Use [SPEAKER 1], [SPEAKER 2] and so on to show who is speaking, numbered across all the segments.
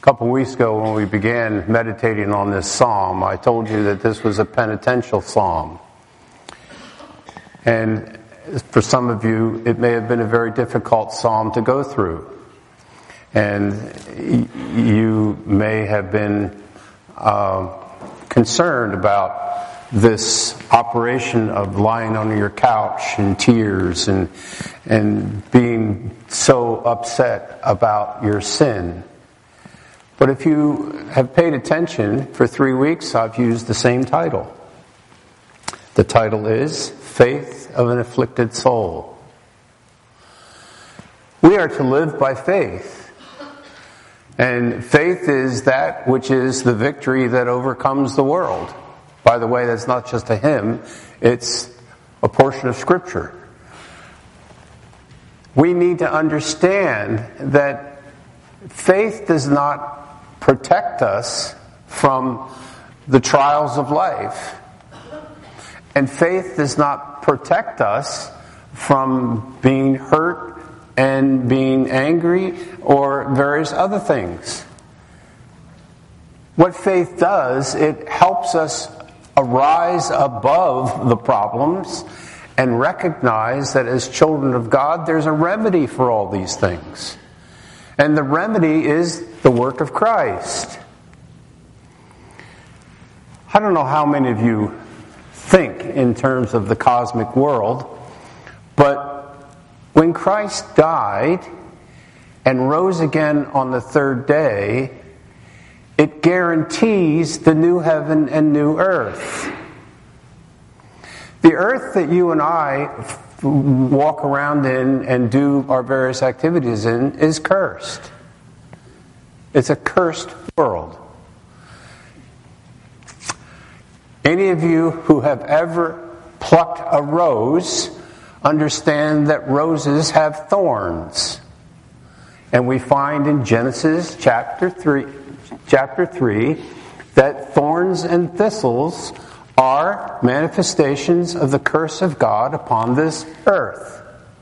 [SPEAKER 1] couple weeks ago when we began meditating on this psalm, I told you that this was a penitential psalm. And for some of you, it may have been a very difficult psalm to go through. And you may have been concerned about this operation of lying on your couch in tears and being so upset about your sin. But if you have paid attention, for 3 weeks I've used the same title. The title is Faith of an Afflicted Soul. We are to live by faith. And faith is that which is the victory that overcomes the world. By the way, that's not just a hymn, it's a portion of Scripture. We need to understand that faith does not protect us from the trials of life. And faith does not protect us from being hurt and being angry or various other things. What faith does, it helps us arise above the problems and recognize that as children of God, there's a remedy for all these things. And the remedy is the work of Christ. I don't know how many of you think in terms of the cosmic world, but when Christ died and rose again on the third day, it guarantees the new heaven and new earth. The earth that you and I walk around in and do our various activities in is cursed. It's a cursed world. Any of you who have ever plucked a rose understand that roses have thorns. And we find in Genesis chapter 3 that thorns and thistles are manifestations of the curse of God upon this earth.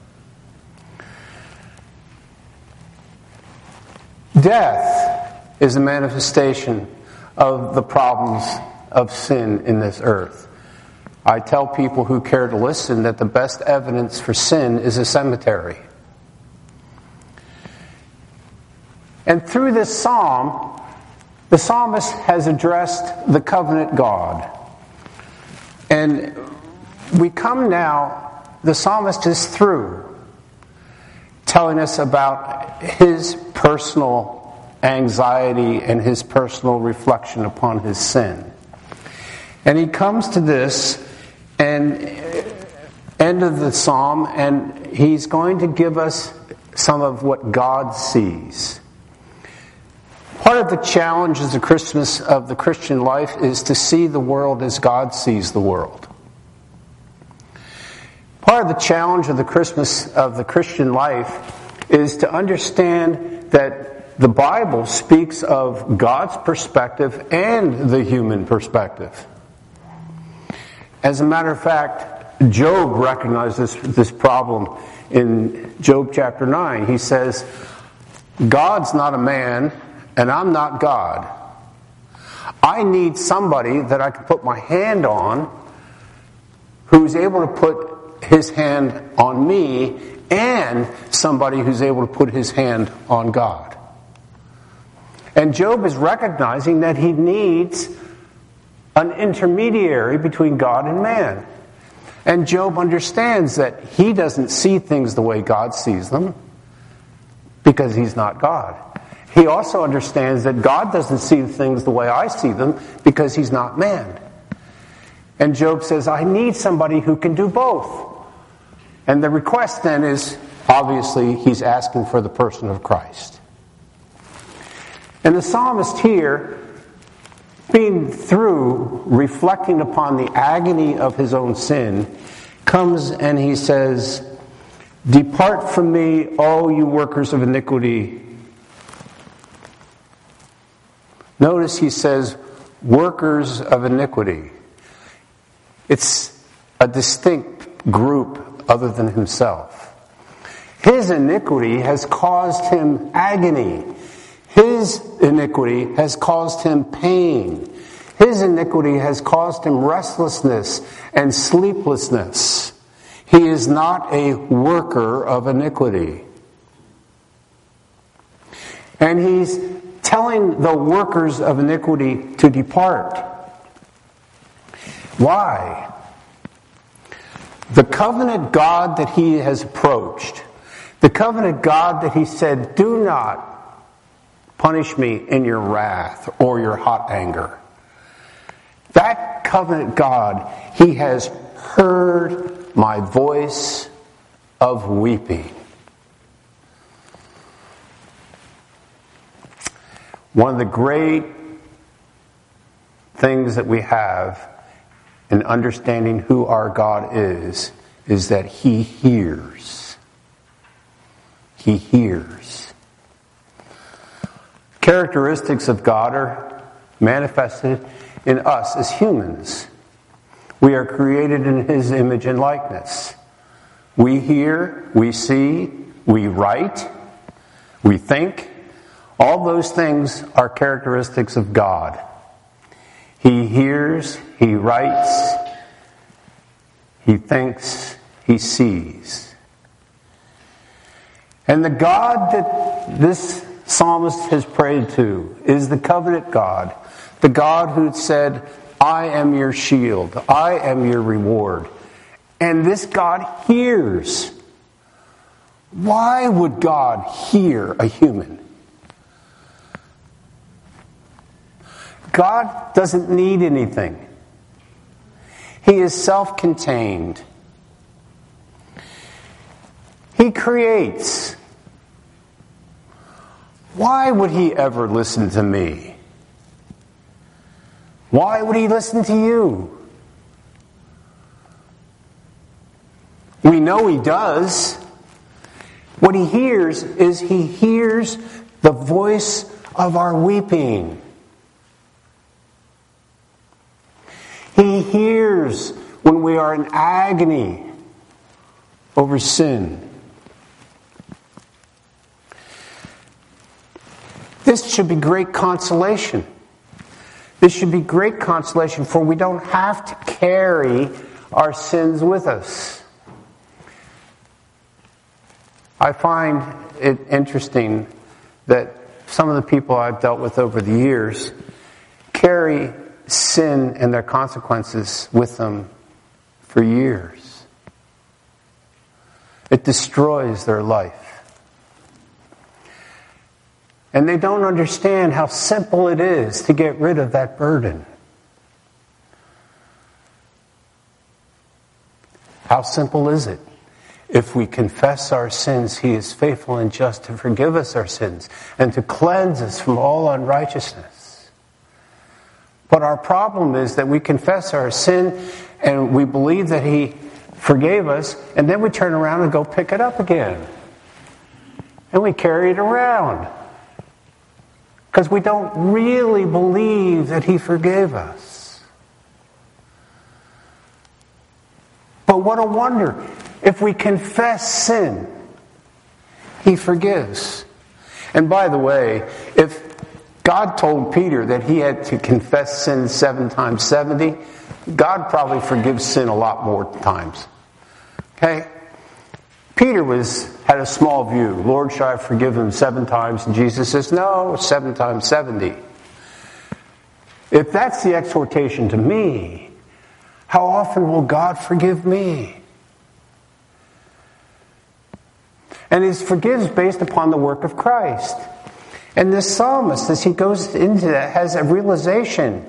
[SPEAKER 1] Death is a manifestation of the problems of sin in this earth. I tell people who care to listen that the best evidence for sin is a cemetery. And through this psalm, the psalmist has addressed the covenant God. And we come now, the psalmist is through telling us about his personal anxiety and his personal reflection upon his sin. And he comes to this and end of the psalm, and he's going to give us some of what God sees. Part of the challenge of the Christian life is to see the world as God sees the world. Part of the challenge of the Christian life is to understand that the Bible speaks of God's perspective and the human perspective. As a matter of fact, Job recognized this problem in Job chapter 9. He says, God's not a man, and I'm not God. I need somebody that I can put my hand on who's able to put his hand on me, and somebody who's able to put his hand on God. And Job is recognizing that he needs an intermediary between God and man. And Job understands that he doesn't see things the way God sees them because he's not God. He also understands that God doesn't see things the way I see them because he's not man. And Job says, I need somebody who can do both. And the request then is, obviously, he's asking for the person of Christ. And the psalmist here, being through, reflecting upon the agony of his own sin, comes and he says, Depart from me, all you workers of iniquity. Notice he says, workers of iniquity. It's a distinct group other than himself. His iniquity has caused him agony. His iniquity has caused him pain. His iniquity has caused him restlessness and sleeplessness. He is not a worker of iniquity. And he's telling the workers of iniquity to depart. Why? The covenant God that he has approached, the covenant God that he said, do not punish me in your wrath or your hot anger. That covenant God, he has heard my voice of weeping. One of the great things that we have in understanding who our God is that he hears. He hears. Characteristics of God are manifested in us as humans. We are created in his image and likeness. We hear, we see, we write, we think. All those things are characteristics of God. He hears, he writes, he thinks, he sees. And the God that this psalmist has prayed to is the covenant God. The God who said, I am your shield, I am your reward. And this God hears. Why would God hear a human? God doesn't need anything. He is self-contained. He creates. Why would he ever listen to me? Why would he listen to you? We know he does. What he hears is he hears the voice of our weeping. He hears when we are in agony over sin. This should be great consolation. This should be great consolation, for we don't have to carry our sins with us. I find it interesting that some of the people I've dealt with over the years carry sin and their consequences with them for years. It destroys their life. And they don't understand how simple it is to get rid of that burden. How simple is it? If we confess our sins, he is faithful and just to forgive us our sins and to cleanse us from all unrighteousness. But our problem is that we confess our sin and we believe that he forgave us, and then we turn around and go pick it up again. And we carry it around. Because we don't really believe that he forgave us. But what a wonder. If we confess sin, he forgives. And by the way, if God told Peter that he had to confess sin 7 times 70, God probably forgives sin a lot more times. Okay? Peter had a small view. Lord, shall I forgive him 7 times? And Jesus says, no, 7 times 70. If that's the exhortation to me, how often will God forgive me? And he forgives based upon the work of Christ. And this psalmist, as he goes into that, has a realization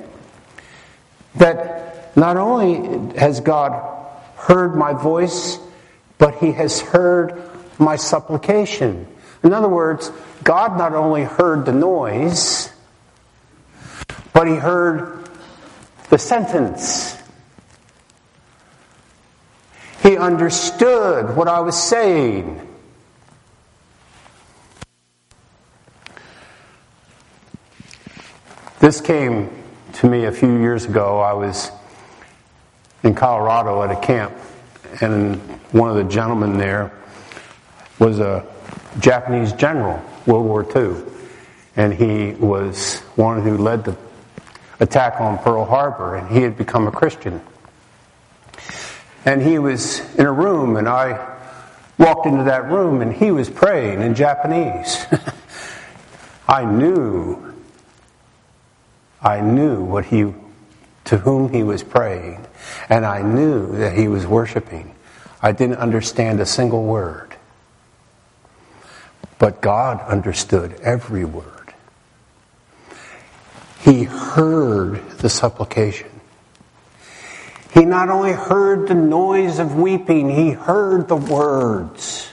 [SPEAKER 1] that not only has God heard my voice, but he has heard my supplication. In other words, God not only heard the noise, but he heard the sentence. He understood what I was saying. This came to me a few years ago. I was in Colorado at a camp, and one of the gentlemen there was a Japanese general, World War II. And he was one who led the attack on Pearl Harbor, and he had become a Christian. And he was in a room, and I walked into that room, and he was praying in Japanese. I knew to whom he was praying, and I knew that he was worshiping. I didn't understand a single word, but God understood every word. He heard the supplication. He not only heard the noise of weeping, he heard the words.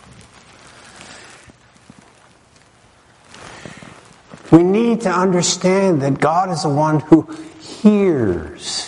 [SPEAKER 1] We need to understand that God is the one who hears.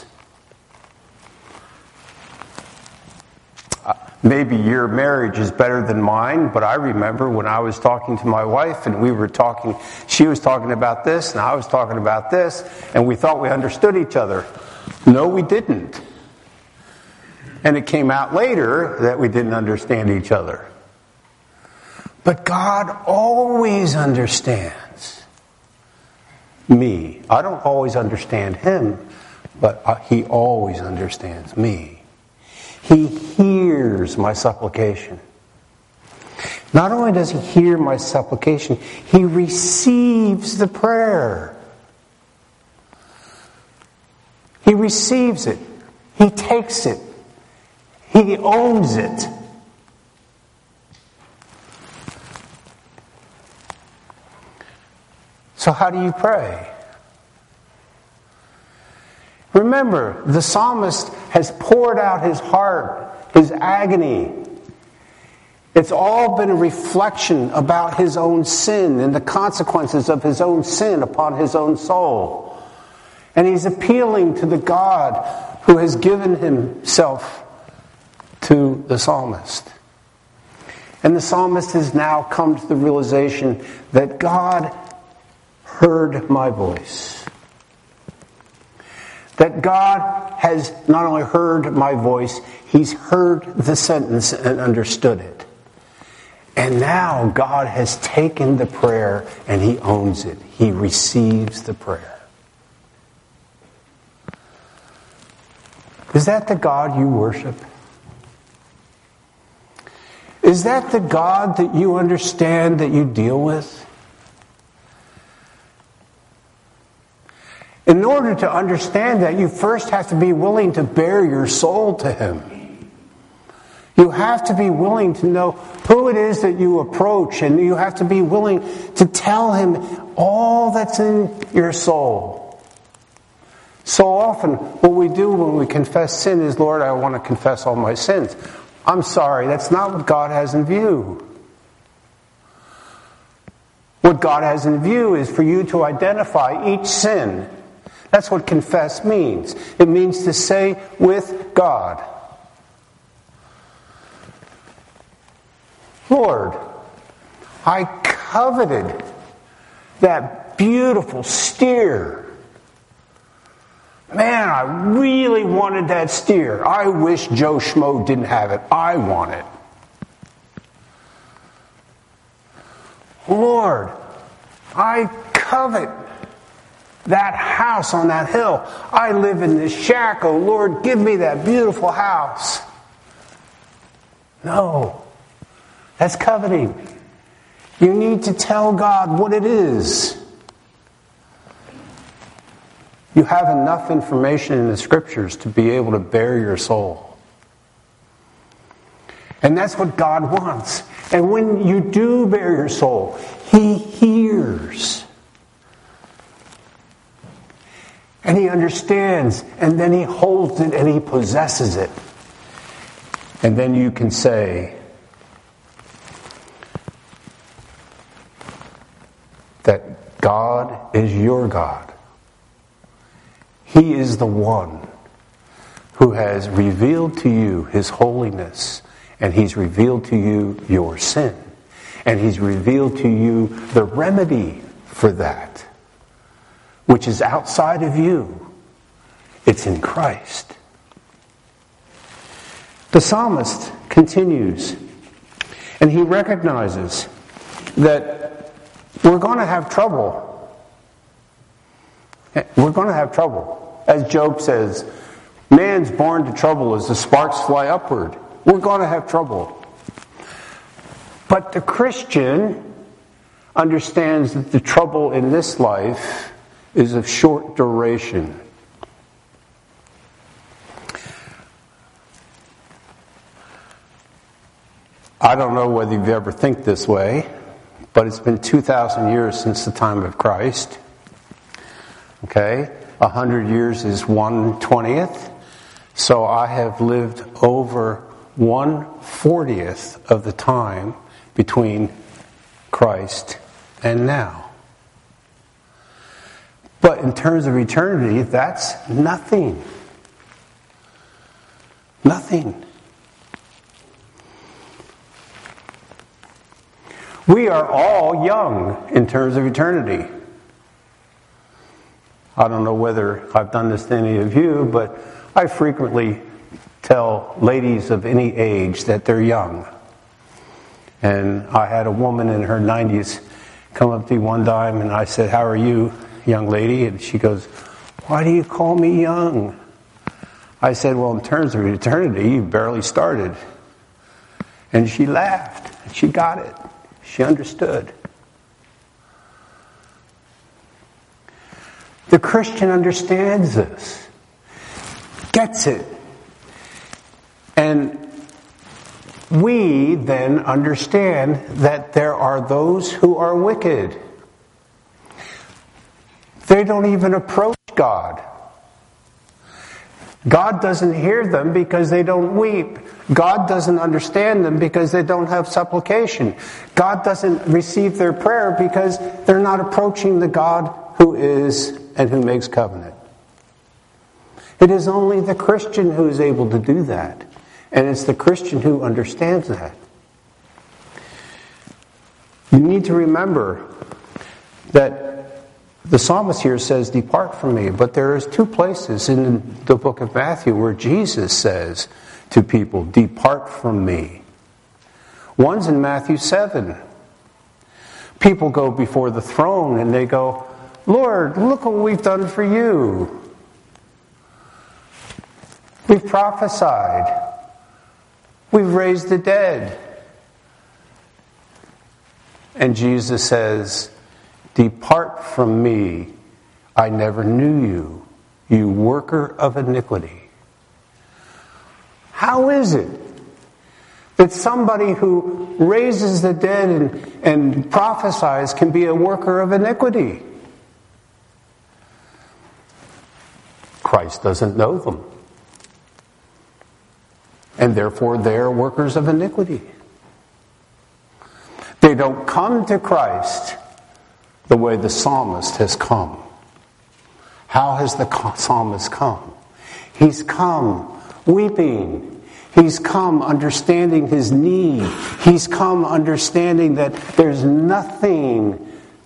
[SPEAKER 1] Maybe your marriage is better than mine, but I remember when I was talking to my wife and she was talking about this and I was talking about this, and we thought we understood each other. No, we didn't. And it came out later that we didn't understand each other. But God always understands me. I don't always understand him, but he always understands me. He hears my supplication. Not only does he hear my supplication, he receives the prayer. He receives it. He takes it. He owns it. So how do you pray? Remember, the psalmist has poured out his heart, his agony. It's all been a reflection about his own sin and the consequences of his own sin upon his own soul. And he's appealing to the God who has given himself to the psalmist. And the psalmist has now come to the realization that God heard my voice. That God has not only heard my voice, he's heard the sentence and understood it. And now God has taken the prayer and he owns it. He receives the prayer. Is that the God you worship? Is that the God that you understand, that you deal with? In order to understand that, you first have to be willing to bare your soul to him. You have to be willing to know who it is that you approach, and you have to be willing to tell him all that's in your soul. So often, what we do when we confess sin is, Lord, I want to confess all my sins. I'm sorry, that's not what God has in view. What God has in view is for you to identify each sin. That's what confess means. It means to say with God, Lord, I coveted that beautiful steer. Man, I really wanted that steer. I wish Joe Schmo didn't have it. I want it. Lord, I covet that house on that hill. I live in this shack. Oh, Lord, give me that beautiful house. No, that's coveting. You need to tell God what it is. You have enough information in the scriptures to be able to bare your soul. And that's what God wants. And when you do bare your soul, he hears. And he understands, and then he holds it and he possesses it. And then you can say that God is your God. He is the one who has revealed to you his holiness, and he's revealed to you your sin, and he's revealed to you the remedy for that, which is outside of you. It's in Christ. The psalmist continues, and he recognizes that we're going to have trouble. We're going to have trouble. As Job says, man's born to trouble as the sparks fly upward. We're going to have trouble. But the Christian understands that the trouble in this life is of short duration. I don't know whether you've ever think this way, but it's been 2,000 years since the time of Christ. Okay? 100 years is 1/20th. So I have lived over 1/40th of the time between Christ and now. But in terms of eternity, that's nothing. Nothing. We are all young in terms of eternity. I don't know whether I've done this to any of you, but I frequently tell ladies of any age that they're young. And I had a woman in her 90s come up to me one time and I said, "How are you, young lady?" And she goes, "Why do you call me young?" I said, "Well, in terms of eternity, you barely started." And she laughed. She got it. She understood. The Christian understands this, gets it. And we then understand that there are those who are wicked. They don't even approach God. God doesn't hear them because they don't weep. God doesn't understand them because they don't have supplication. God doesn't receive their prayer because they're not approaching the God who is and who makes covenant. It is only the Christian who is able to do that. And it's the Christian who understands that. You need to remember that the psalmist here says, "Depart from me." But there is two places in the book of Matthew where Jesus says to people, "Depart from me." One's in Matthew 7. People go before the throne and they go, "Lord, look what we've done for you. We've prophesied. We've raised the dead." And Jesus says, "Depart from me, I never knew you, you worker of iniquity." How is it that somebody who raises the dead and prophesies can be a worker of iniquity? Christ doesn't know them. And therefore they are workers of iniquity. They don't come to Christ the way the psalmist has come. How has the psalmist come? He's come weeping. He's come understanding his need. He's come understanding that there's nothing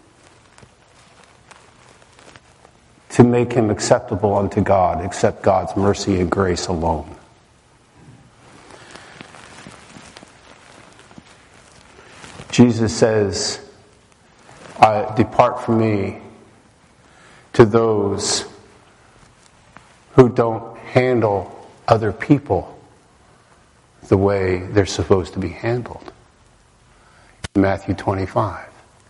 [SPEAKER 1] to make him acceptable unto God except God's mercy and grace alone. Jesus says, "Depart from me," to those who don't handle other people the way they're supposed to be handled. Matthew 25.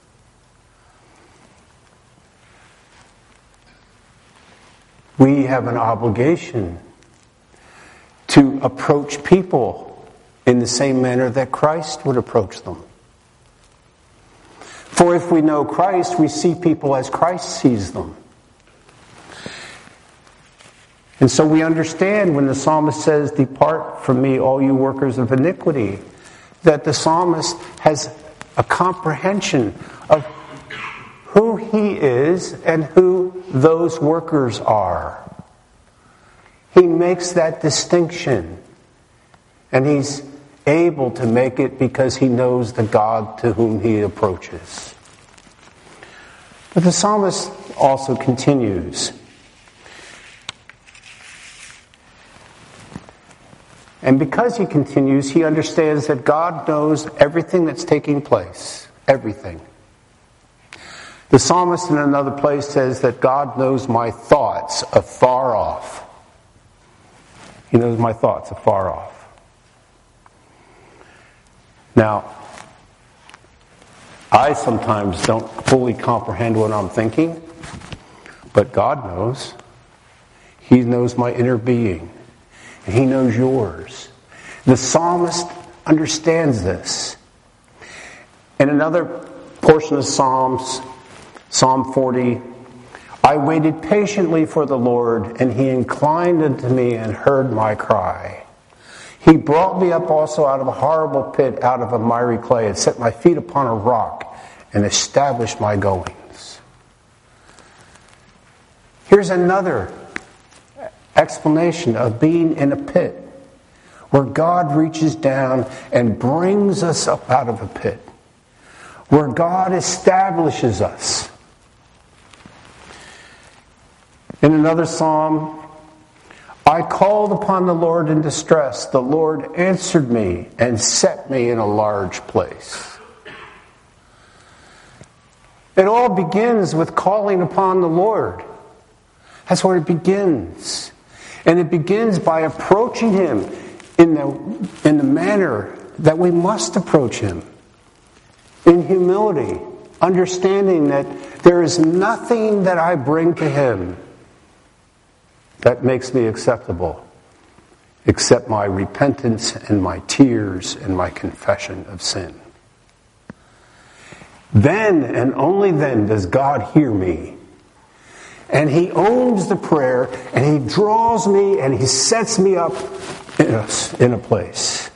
[SPEAKER 1] We have an obligation to approach people in the same manner that Christ would approach them. For if we know Christ, we see people as Christ sees them. And so we understand when the psalmist says, "Depart from me, all you workers of iniquity," that the psalmist has a comprehension of who he is and who those workers are. He makes that distinction. And he's able to make it because he knows the God to whom he approaches. But the psalmist also continues. And because he continues, he understands that God knows everything that's taking place. Everything. The psalmist in another place says that God knows my thoughts afar off. He knows my thoughts afar off. Now, I sometimes don't fully comprehend what I'm thinking, but God knows. He knows my inner being, and He knows yours. The psalmist understands this. In another portion of Psalms, Psalm 40, I waited patiently for the Lord, and He inclined unto me and heard my cry. He brought me up also out of a horrible pit, out of a miry clay, and set my feet upon a rock, and established my goings. Here's another explanation of being in a pit, where God reaches down and brings us up out of a pit, where God establishes us. In another psalm, I called upon the Lord in distress. The Lord answered me and set me in a large place. It all begins with calling upon the Lord. That's where it begins. And it begins by approaching Him in the manner that we must approach Him. In humility, understanding that there is nothing that I bring to Him that makes me acceptable, except my repentance and my tears and my confession of sin. Then and only then does God hear me. And He owns the prayer, and He draws me, and He sets me up in a place.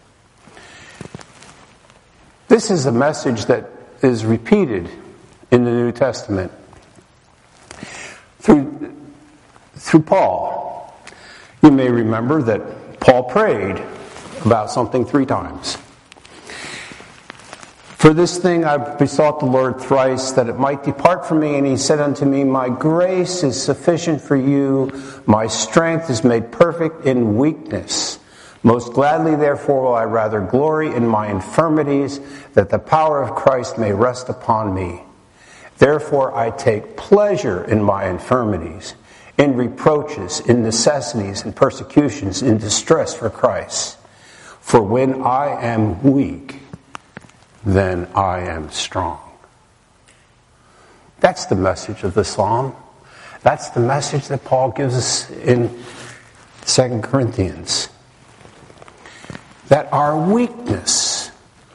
[SPEAKER 1] This is a message that is repeated in the New Testament through Paul. You may remember that Paul prayed about something 3 times. For this thing I besought the Lord thrice, that it might depart from me. And He said unto me, my grace is sufficient for you. My strength is made perfect in weakness. Most gladly, therefore, will I rather glory in my infirmities, that the power of Christ may rest upon me. Therefore I take pleasure in my infirmities, in reproaches, in necessities, in persecutions, in distress for Christ. For when I am weak, then I am strong. That's the message of the psalm. That's the message that Paul gives us in 2 Corinthians. That our weakness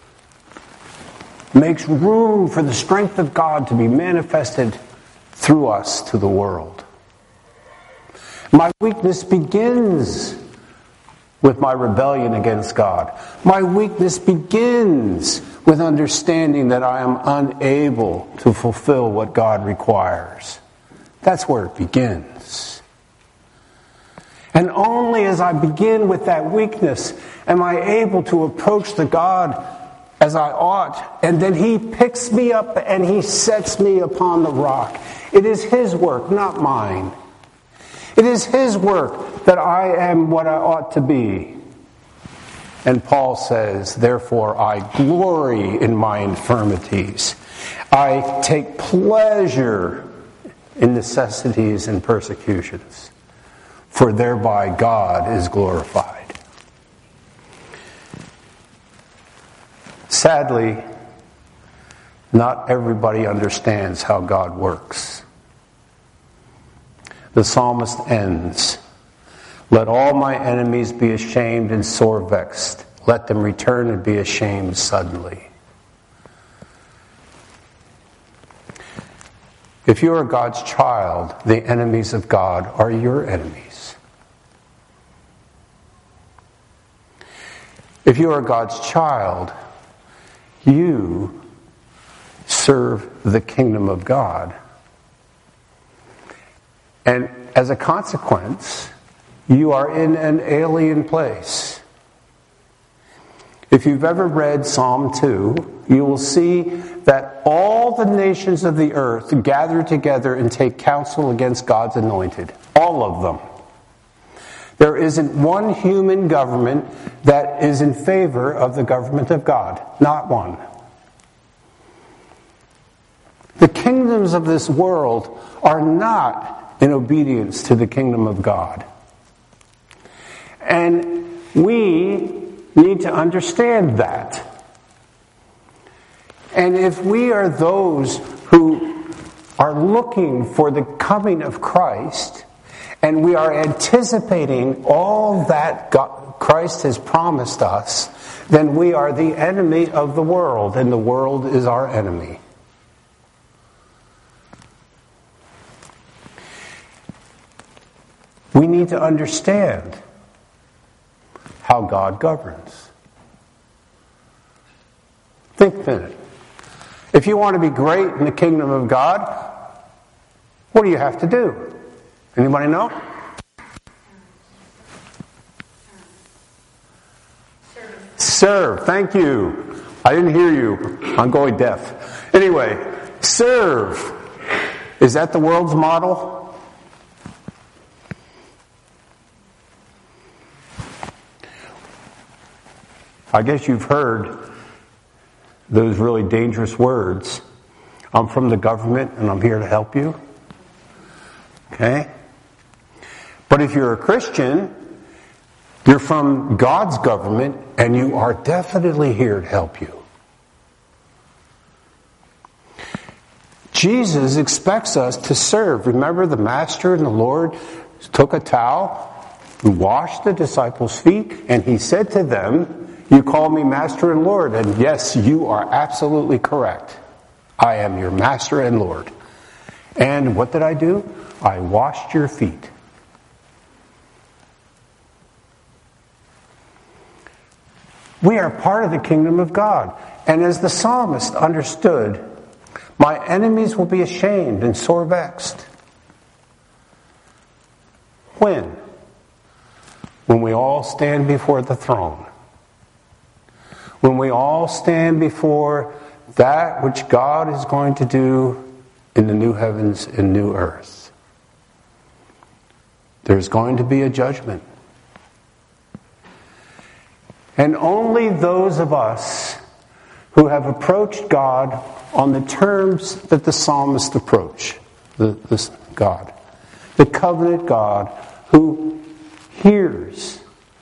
[SPEAKER 1] makes room for the strength of God to be manifested through us to the world. My weakness begins with my rebellion against God. My weakness begins with understanding that I am unable to fulfill what God requires. That's where it begins. And only as I begin with that weakness am I able to approach the God as I ought. And then He picks me up and He sets me upon the rock. It is His work, not mine. It is His work that I am what I ought to be. And Paul says, therefore I glory in my infirmities. I take pleasure in necessities and persecutions, for thereby God is glorified. Sadly, not everybody understands how God works. The psalmist ends, let all my enemies be ashamed and sore vexed. Let them return and be ashamed suddenly. If you are God's child, the enemies of God are your enemies. If you are God's child, you serve the kingdom of God. And as a consequence, you are in an alien place. If you've ever read Psalm 2, you will see that all the nations of the earth gather together and take counsel against God's anointed. All of them. There isn't one human government that is in favor of the government of God. Not one. The kingdoms of this world are not in obedience to the kingdom of God. And we need to understand that. And if we are those who are looking for the coming of Christ, and we are anticipating all that Christ has promised us, then we are the enemy of the world, and the world is our enemy. We need to understand how God governs. Think a minute. If you want to be great in the kingdom of God, what do you have to do? Anybody know? Serve. Thank you. I didn't hear you. I'm going deaf. Anyway, serve. Is that the world's model? I guess you've heard those really dangerous words. I'm from the government and I'm here to help you. Okay? But if you're a Christian, you're from God's government and you are definitely here to help you. Jesus expects us to serve. Remember, the Master and the Lord took a towel and washed the disciples' feet, and he said to them, "You call me Master and Lord." And yes, you are absolutely correct. I am your Master and Lord. And what did I do? I washed your feet. We are part of the kingdom of God. And as the psalmist understood, my enemies will be ashamed and sore vexed. When? When we all stand before the throne. When we all stand before that which God is going to do in the new heavens and new earth. There's going to be a judgment. And only those of us who have approached God on the terms that the psalmist approached, this God, the covenant God who hears,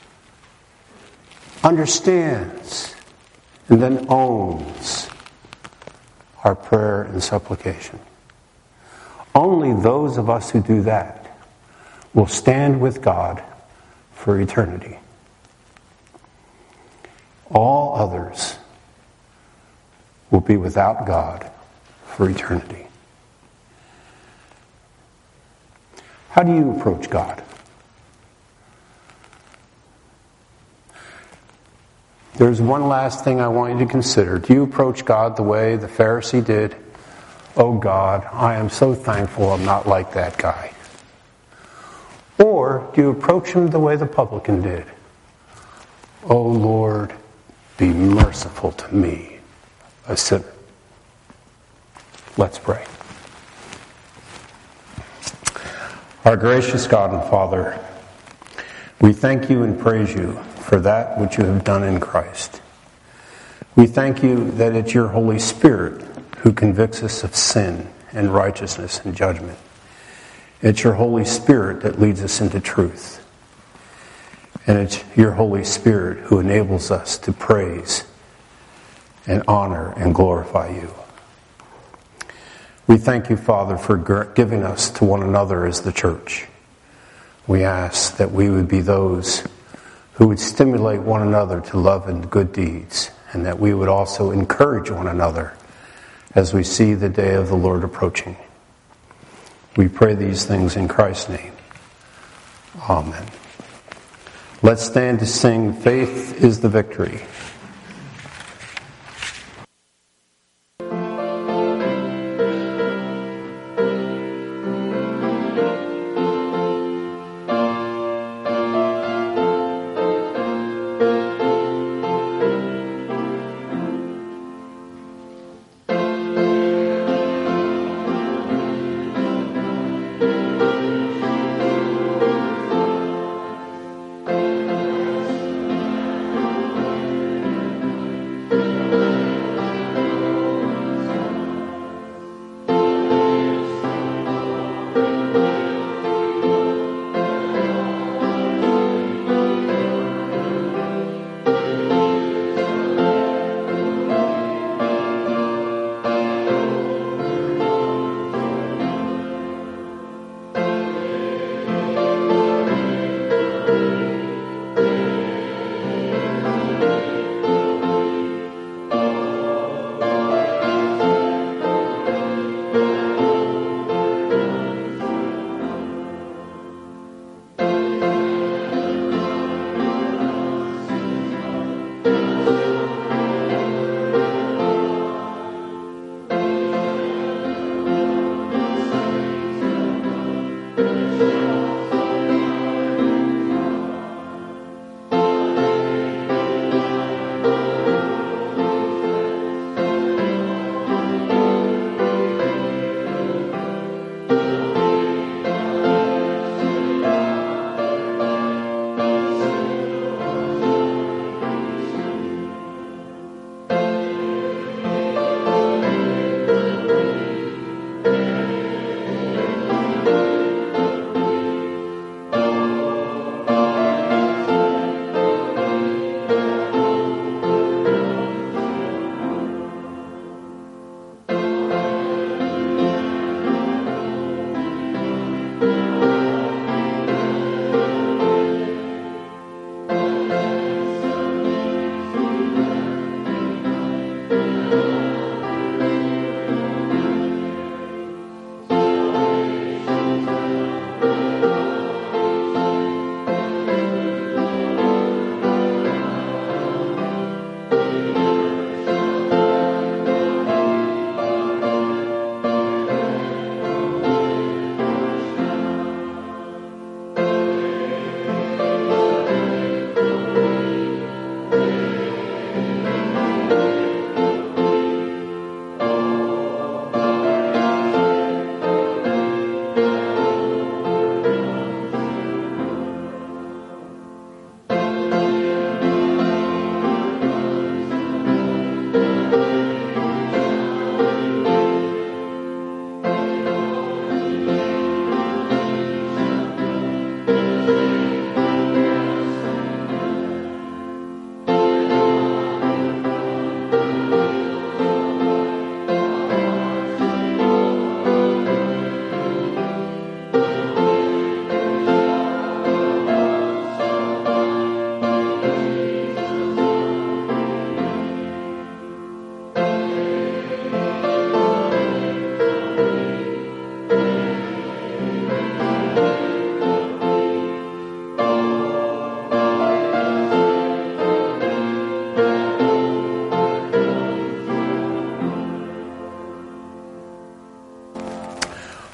[SPEAKER 1] understands, and then owns our prayer and supplication. Only those of us who do that will stand with God for eternity. All others will be without God for eternity. How do you approach God? There's one last thing I want you to consider. Do you approach God the way the Pharisee did? Oh God, I am so thankful I'm not like that guy. Or do you approach him the way the publican did? Oh Lord, be merciful to me, a sinner. Let's pray. Our gracious God and Father, we thank you and praise you for that which you have done in Christ. We thank you that it's your Holy Spirit who convicts us of sin and righteousness and judgment. It's your Holy Spirit that leads us into truth. And it's your Holy Spirit who enables us to praise and honor and glorify you. We thank you, Father, for giving us to one another as the church. We ask that we would be those who would stimulate one another to love and good deeds, and that we would also encourage one another as we see the day of the Lord approaching. We pray these things in Christ's name. Amen. Let's stand to sing "Faith is the Victory."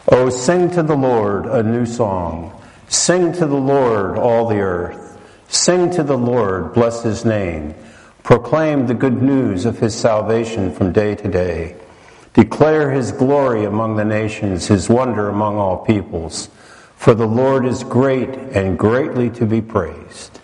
[SPEAKER 1] Oh, sing to the Lord a new song. Sing to the Lord, all the earth. Sing to the Lord, bless his name. Proclaim the good news of his salvation from day to day. Declare his glory among the nations, his wonder among all peoples. For the Lord is great and greatly to be praised.